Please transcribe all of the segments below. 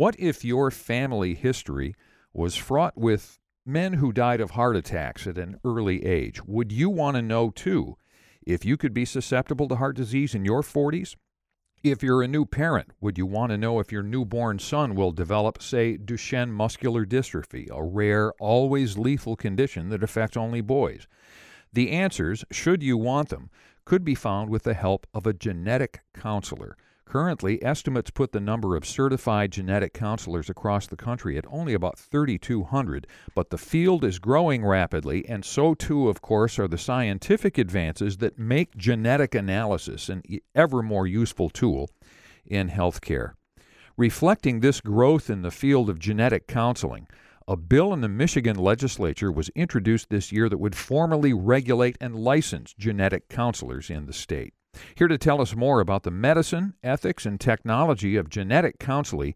What if your family history was fraught with men who died of heart attacks at an early age? Would you want to know, too, if you could be susceptible to heart disease in your 40s? If you're a new parent, would you want to know if your newborn son will develop, say, Duchenne muscular dystrophy, a rare, always lethal condition that affects only boys? The answers, should you want them, could be found with the help of a genetic counselor. Currently, estimates put the number of certified genetic counselors across the country at only about 3,200, but the field is growing rapidly, and so too, of course, are the scientific advances that make genetic analysis an ever more useful tool in healthcare. Reflecting this growth in the field of genetic counseling, a bill in the Michigan legislature was introduced this year that would formally regulate and license genetic counselors in the state. Here to tell us more about the medicine, ethics, and technology of genetic counseling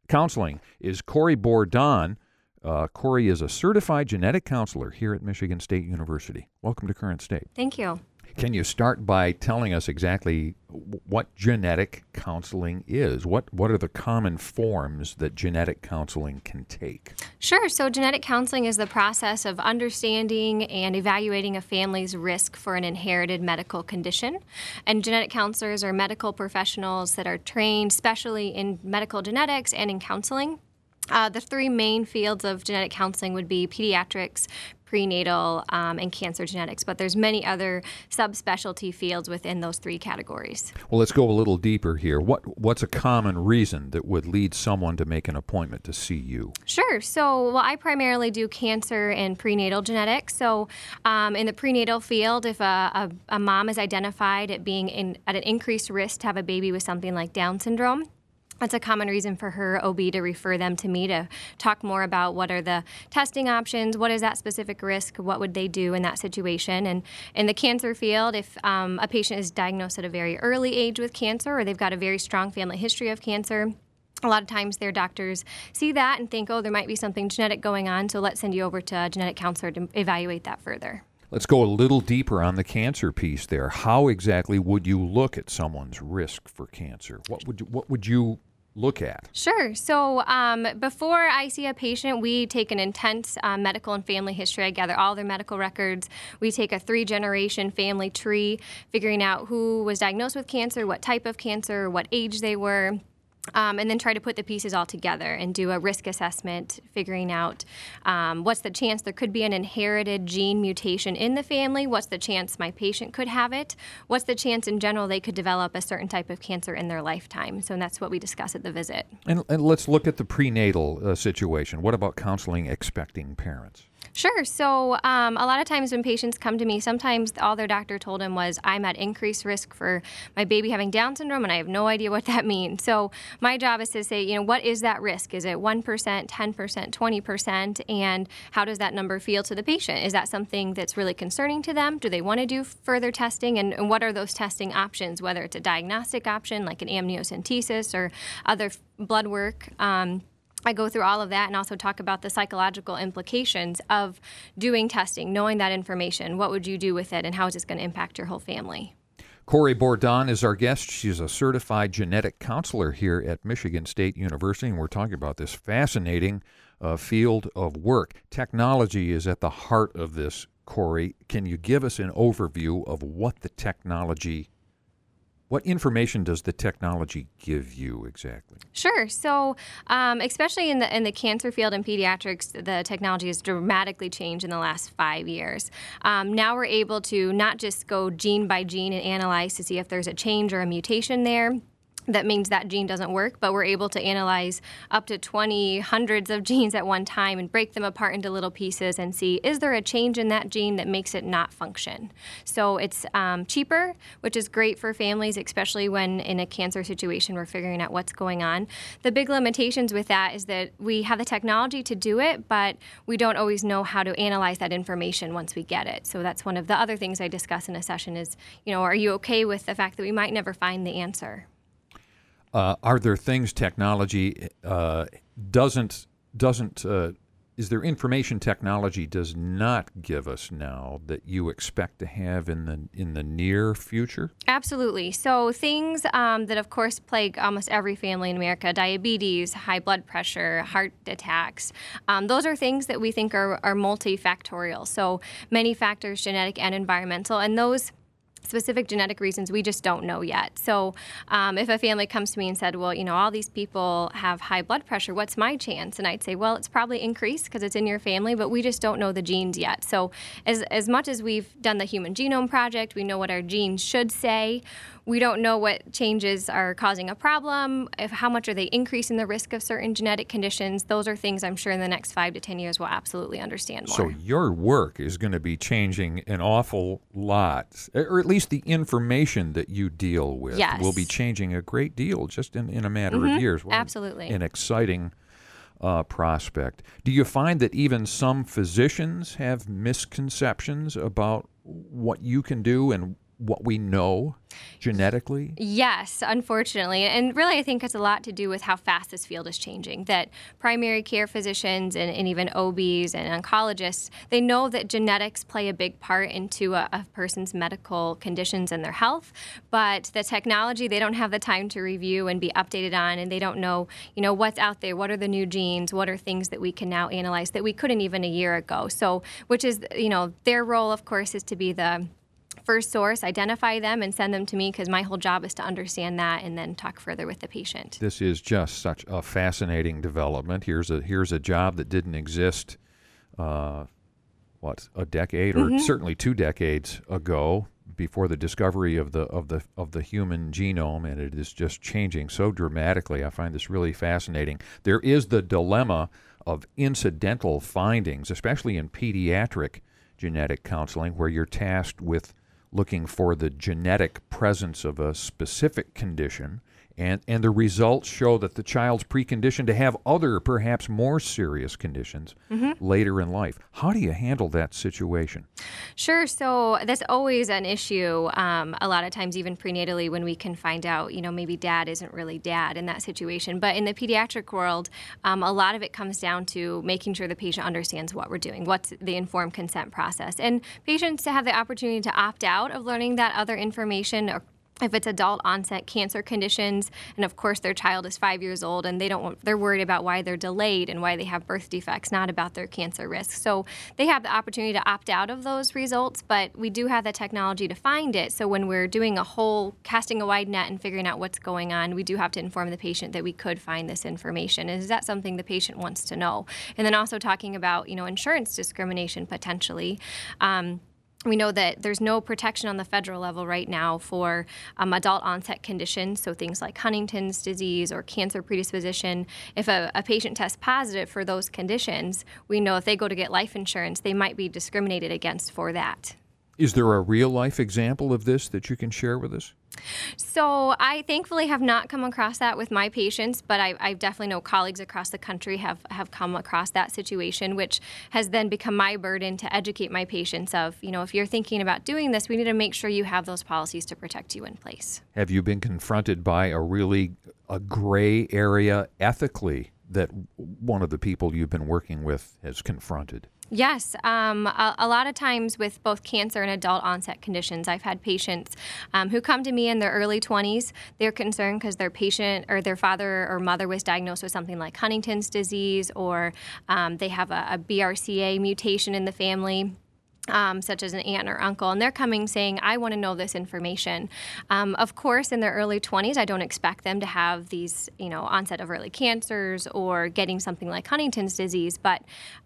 is Corey Bourdon. Corey is a certified genetic counselor here at Michigan State University. Welcome to Current State. Thank you. Can you start by telling us exactly what genetic counseling is? What are the common forms that genetic counseling can take? Sure. So genetic counseling is the process of understanding and evaluating a family's risk for an inherited medical condition. And genetic counselors are medical professionals that are trained specially in medical genetics and in counseling. The three main fields of genetic counseling would be pediatrics, prenatal, and cancer genetics, but there's many other subspecialty fields within those three categories. Well, let's go a little deeper here. What's a common reason that would lead someone to make an appointment to see you? Sure. So, I primarily do cancer and prenatal genetics. So, in the prenatal field, if a mom is identified at being at an increased risk to have a baby with something like Down syndrome, that's a common reason for her OB to refer them to me to talk more about what are the testing options, what is that specific risk, what would they do in that situation. And in the cancer field, if a patient is diagnosed at a very early age with cancer or they've got a very strong family history of cancer, a lot of times their doctors see that and think, oh, there might be something genetic going on, so let's send you over to a genetic counselor to evaluate that further. Let's go a little deeper on the cancer piece there. How exactly would you look at someone's risk for cancer? What would you look at? Sure. So before I see a patient, we take an intense medical and family history. I gather all their medical records. We take a 3-generation family tree, figuring out who was diagnosed with cancer, what type of cancer, what age they were. And then try to put the pieces all together and do a risk assessment, figuring out what's the chance there could be an inherited gene mutation in the family, what's the chance my patient could have it, what's the chance in general they could develop a certain type of cancer in their lifetime. So that's what we discuss at the visit. And let's look at the prenatal situation. What about counseling expecting parents? Sure. So a lot of times when patients come to me, sometimes all their doctor told them was, I'm at increased risk for my baby having Down syndrome, and I have no idea what that means. So my job is to say, what is that risk? Is it 1%, 10%, 20%? And how does that number feel to the patient? Is that something that's really concerning to them? Do they want to do further testing? And what are those testing options, whether it's a diagnostic option like an amniocentesis or other blood work? I go through all of that and also talk about the psychological implications of doing testing, knowing that information. What would you do with it, and how is this going to impact your whole family? Corey Bourdon is our guest. She's a certified genetic counselor here at Michigan State University, and we're talking about this fascinating field of work. Technology is at the heart of this, Corey. Can you give us an overview of what information does the technology give you exactly? Sure. So, especially in the cancer field and pediatrics, the technology has dramatically changed in the last 5 years. Now we're able to not just go gene by gene and analyze to see if there's a change or a mutation there. That means that gene doesn't work, but we're able to analyze up to 20 hundreds of genes at one time and break them apart into little pieces and see, is there a change in that gene that makes it not function? So it's cheaper, which is great for families, especially when in a cancer situation we're figuring out what's going on. The big limitations with that is that we have the technology to do it, but we don't always know how to analyze that information once we get it. So that's one of the other things I discuss in a session is, are you okay with the fact that we might never find the answer? Are there things technology doesn't is there information technology does not give us now that you expect to have in the near future? Absolutely. So things that, of course, plague almost every family in America: diabetes, high blood pressure, heart attacks. Those are things that we think are multifactorial. So many factors, genetic and environmental, and those specific genetic reasons we just don't know yet. So if a family comes to me and said, well, all these people have high blood pressure, what's my chance? And I'd say, well, it's probably increased because it's in your family, but we just don't know the genes yet. So as much as we've done the Human Genome Project, we know what our genes should say. We don't know what changes are causing a problem, how much are they increasing the risk of certain genetic conditions. Those are things I'm sure in the next 5 to 10 years we'll absolutely understand more. So your work is going to be changing an awful lot, or at least the information that you deal with will be changing a great deal just in a matter of years. Well, absolutely. An exciting prospect. Do you find that even some physicians have misconceptions about what you can do and what we know genetically? Yes, unfortunately. And really, I think it's a lot to do with how fast this field is changing, that primary care physicians and even OBs and oncologists, they know that genetics play a big part into a person's medical conditions and their health, but the technology, they don't have the time to review and be updated on, and they don't know, what's out there, what are the new genes, what are things that we can now analyze that we couldn't even a year ago. So, which is, their role, of course, is to be the first source, identify them, and send them to me, because my whole job is to understand that and then talk further with the patient. This is just such a fascinating development. Here's a job that didn't exist, a decade or certainly 2 decades ago, before the discovery of the human genome, and it is just changing so dramatically. I find this really fascinating. There is the dilemma of incidental findings, especially in pediatric genetic counseling, where you're tasked with looking for the genetic presence of a specific condition, and the results show that the child's preconditioned to have other, perhaps more serious conditions later in life. How do you handle that situation? Sure. So that's always an issue. A lot of times, even prenatally, when we can find out, maybe dad isn't really dad in that situation. But in the pediatric world, a lot of it comes down to making sure the patient understands what we're doing, what's the informed consent process. And patients to have the opportunity to opt out of learning that other information, or if it's adult onset cancer conditions, and of course their child is 5 years old and they're worried about why they're delayed and why they have birth defects, not about their cancer risk. So they have the opportunity to opt out of those results, but we do have the technology to find it. So when we're doing casting a wide net and figuring out what's going on, we do have to inform the patient that we could find this information. Is that something the patient wants to know? And then also talking about, insurance discrimination potentially. We know that there's no protection on the federal level right now for adult onset conditions, so things like Huntington's disease or cancer predisposition. If a patient tests positive for those conditions, we know if they go to get life insurance, they might be discriminated against for that. Is there a real-life example of this that you can share with us? So I thankfully have not come across that with my patients, but I definitely know colleagues across the country have come across that situation, which has then become my burden to educate my patients of, if you're thinking about doing this, we need to make sure you have those policies to protect you in place. Have you been confronted by a gray area ethically that one of the people you've been working with has confronted? Yes. A lot of times with both cancer and adult onset conditions, I've had patients who come to me in their early 20s. They're concerned because their patient or their father or mother was diagnosed with something like Huntington's disease, or they have a BRCA mutation in the family. Such as an aunt or uncle, and they're coming saying, I want to know this information. Of course, in their early 20s, I don't expect them to have these, onset of early cancers or getting something like Huntington's disease, but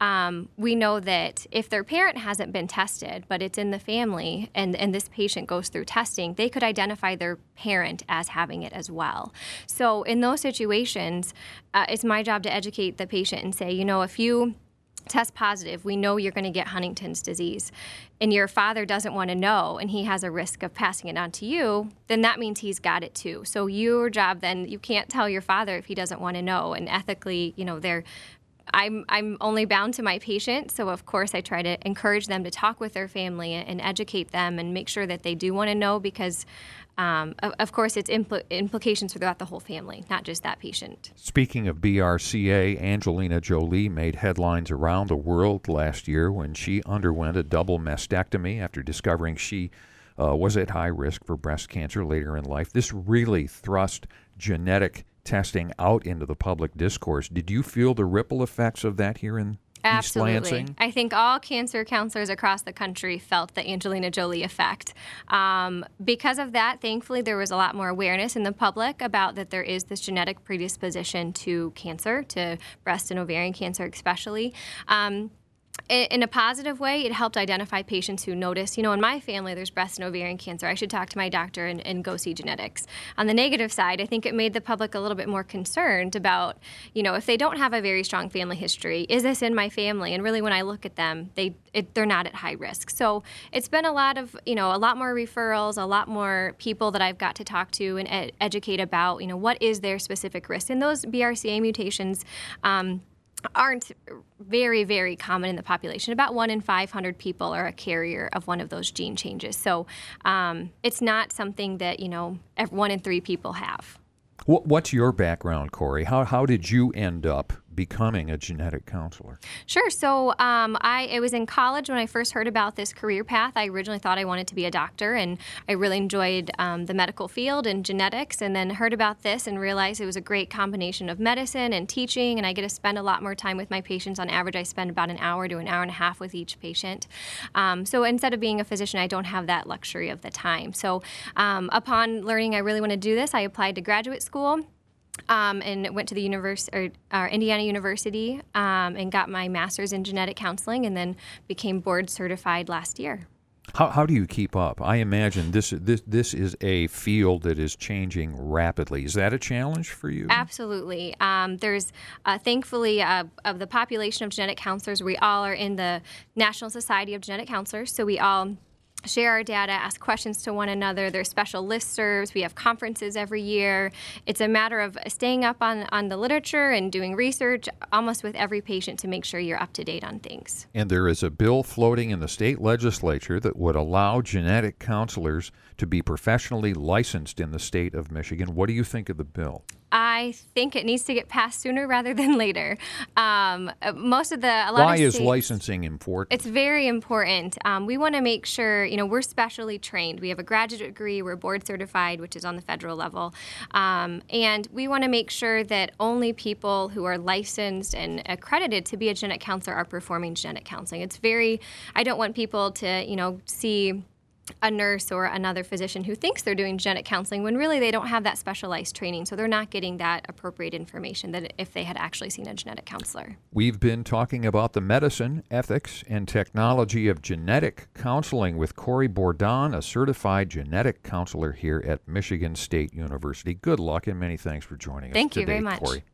we know that if their parent hasn't been tested, but it's in the family, and this patient goes through testing, they could identify their parent as having it as well. So in those situations, it's my job to educate the patient and say, if you test positive, we know you're going to get Huntington's disease, and your father doesn't want to know, and he has a risk of passing it on to you, then that means he's got it too. So your job then, you can't tell your father if he doesn't want to know, and ethically, they're I'm only bound to my patient, so of course I try to encourage them to talk with their family and educate them and make sure that they do want to know because, of course, it's implications throughout the whole family, not just that patient. Speaking of BRCA, Angelina Jolie made headlines around the world last year when she underwent a double mastectomy after discovering she was at high risk for breast cancer later in life. This really thrust genetic testing out into the public discourse. Did you feel the ripple effects of that here in Absolutely. East Lansing? I think all cancer counselors across the country felt the Angelina Jolie effect. Because of that, thankfully, there was a lot more awareness in the public about that there is this genetic predisposition to cancer, to breast and ovarian cancer especially. In a positive way, it helped identify patients who noticed, in my family there's breast and ovarian cancer. I should talk to my doctor and go see genetics. On the negative side, I think it made the public a little bit more concerned about, if they don't have a very strong family history, is this in my family? And really when I look at them, they're not at high risk. So it's been a lot more referrals, a lot more people that I've got to talk to and educate about, what is their specific risk. And those BRCA mutations, aren't very, very common in the population. About 1 in 500 people are a carrier of one of those gene changes. So it's not something that, 1 in 3 people have. What's your background, Corey? How did you end up becoming a genetic counselor? Sure. So I was in college when I first heard about this career path. I originally thought I wanted to be a doctor, and I really enjoyed the medical field and genetics, and then heard about this and realized it was a great combination of medicine and teaching, and I get to spend a lot more time with my patients. On average, I spend about an hour to an hour and a half with each patient. So instead of being a physician, I don't have that luxury of the time. So upon learning I really want to do this, I applied to graduate school. And went to the Indiana University and got my master's in genetic counseling, and then became board certified last year. How do you keep up? I imagine this is a field that is changing rapidly. Is that a challenge for you? Absolutely. There's thankfully of the population of genetic counselors, we all are in the National Society of Genetic Counselors, so we all share our data, ask questions to one another. There's special listservs. We have conferences every year. It's a matter of staying up on the literature and doing research almost with every patient to make sure you're up to date on things. And there is a bill floating in the state legislature that would allow genetic counselors to be professionally licensed in the state of Michigan. What do you think of the bill? I think it needs to get passed sooner rather than later. Why is licensing important? It's very important. We want to make sure, we're specially trained. We have a graduate degree. We're board certified, which is on the federal level. And we want to make sure that only people who are licensed and accredited to be a genetic counselor are performing genetic counseling. I don't want people to, see a nurse or another physician who thinks they're doing genetic counseling when really they don't have that specialized training, so they're not getting that appropriate information that if they had actually seen a genetic counselor. We've been talking about the medicine, ethics, and technology of genetic counseling with Corey Bourdon, a certified genetic counselor here at Michigan State University. Good luck and many thanks for joining us today, Thank you very much. Corey.